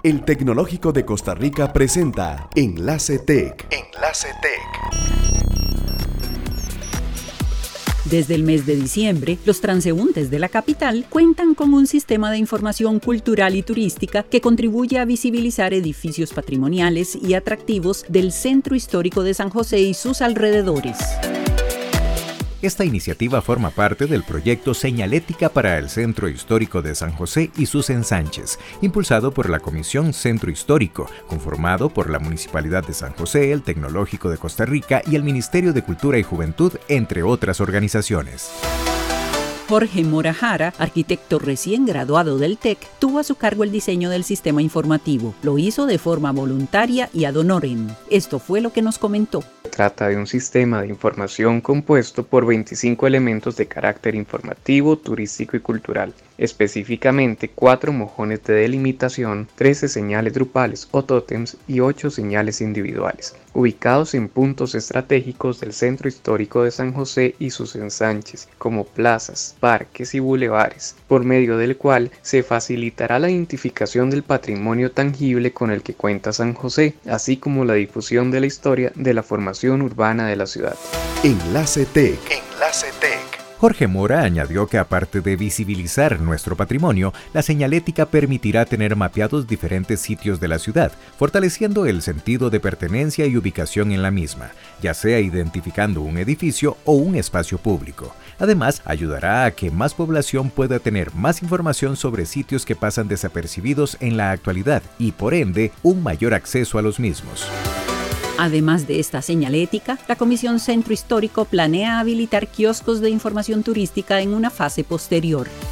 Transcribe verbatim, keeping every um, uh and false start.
El Tecnológico de Costa Rica presenta Enlace Tech. Enlace Tech. Desde el mes de diciembre, los transeúntes de la capital cuentan con un sistema de información cultural y turística que contribuye a visibilizar edificios patrimoniales y atractivos del Centro Histórico de San José y sus alrededores. Esta iniciativa forma parte del proyecto Señalética para el Centro Histórico de San José y sus ensanches, impulsado por la Comisión Centro Histórico, conformado por la Municipalidad de San José, el Tecnológico de Costa Rica y el Ministerio de Cultura y Juventud, entre otras organizaciones. Jorge Mora Jara, arquitecto recién graduado del T E C, tuvo a su cargo el diseño del sistema informativo. Lo hizo de forma voluntaria y ad honorem. Esto fue lo que nos comentó. Trata de un sistema de información compuesto por veinticinco elementos de carácter informativo, turístico y cultural. Específicamente, cuatro mojones de delimitación, trece señales grupales o tótems y ocho señales individuales, ubicados en puntos estratégicos del Centro Histórico de San José y sus ensanches, como plazas, parques y bulevares, por medio del cual se facilitará la identificación del patrimonio tangible con el que cuenta San José, así como la difusión de la historia de la formación urbana de la ciudad. Enlace Tech. Enlace Tech. Jorge Mora añadió que aparte de visibilizar nuestro patrimonio, la señalética permitirá tener mapeados diferentes sitios de la ciudad, fortaleciendo el sentido de pertenencia y ubicación en la misma, ya sea identificando un edificio o un espacio público. Además, ayudará a que más población pueda tener más información sobre sitios que pasan desapercibidos en la actualidad y, por ende, un mayor acceso a los mismos. Además de esta señalética, la Comisión Centro Histórico planea habilitar kioscos de información turística en una fase posterior.